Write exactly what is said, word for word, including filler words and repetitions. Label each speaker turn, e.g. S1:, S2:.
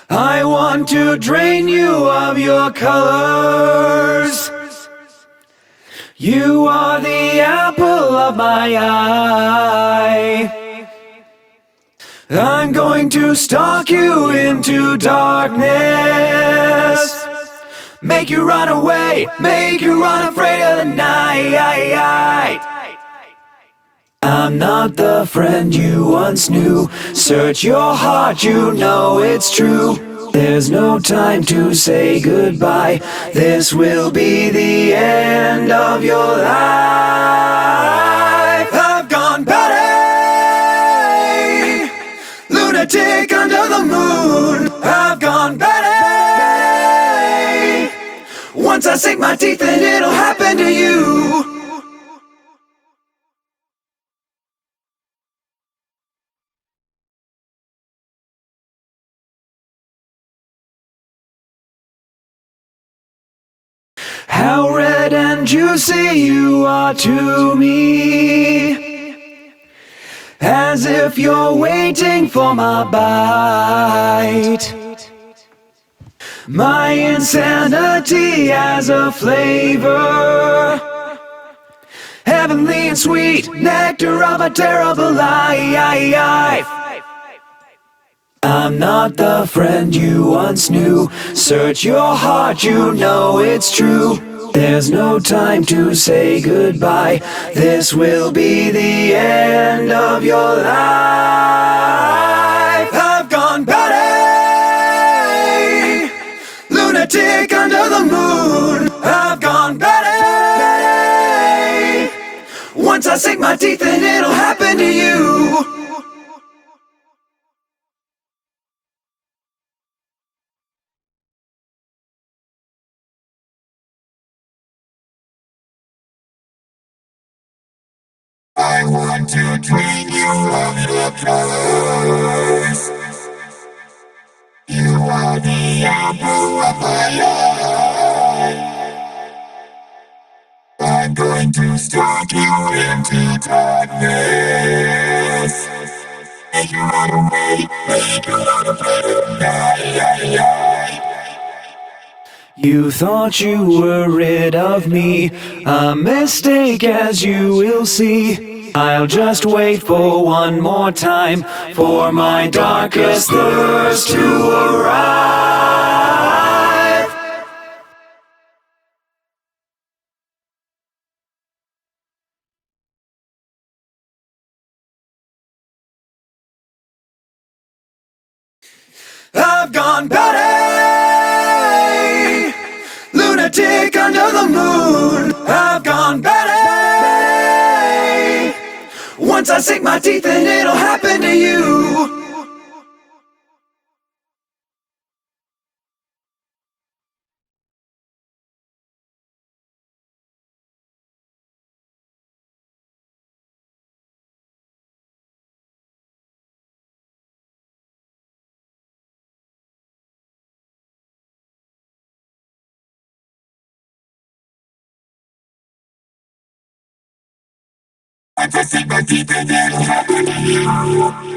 S1: I want to drain you of your colors. You are the apple of my eye. I'm going to stalk you into darkness. Make you run away, make you run afraid of the night. I'm not the friend you once knew. Search your heart, you know it's true. There's no time to say goodbye. This will be the end of your life. I've gone batty, lunatic under the moon. I've gone batty. Once I sink my teeth in, it'll happen to you. How red and juicy you are to me, as if you're waiting for my bite. My insanity has a flavor, heavenly and sweet, nectar of a terrible life. I'm not the friend you once knew. Search your heart, you know it's true. There's no time to say goodbye. This will be the end of your life. I've gone batty, lunatic under the moon. I've gone batty. Once I sink my teeth in, it'll happen to you.
S2: I want to drain you of your colors. You are the apple of my eye. I'm going to stalk you into darkness. Make you run away, make you run afraid of the night.
S1: You thought you were rid of me, a mistake as you will see. I'll just wait for one more time for my darkest thirst to arrive. I've gone batty, lunatic under the moon. I've gone batty. Once I sink my teeth in, it'll happen to you.
S2: Once I sink my teeth in, it'll happen to you.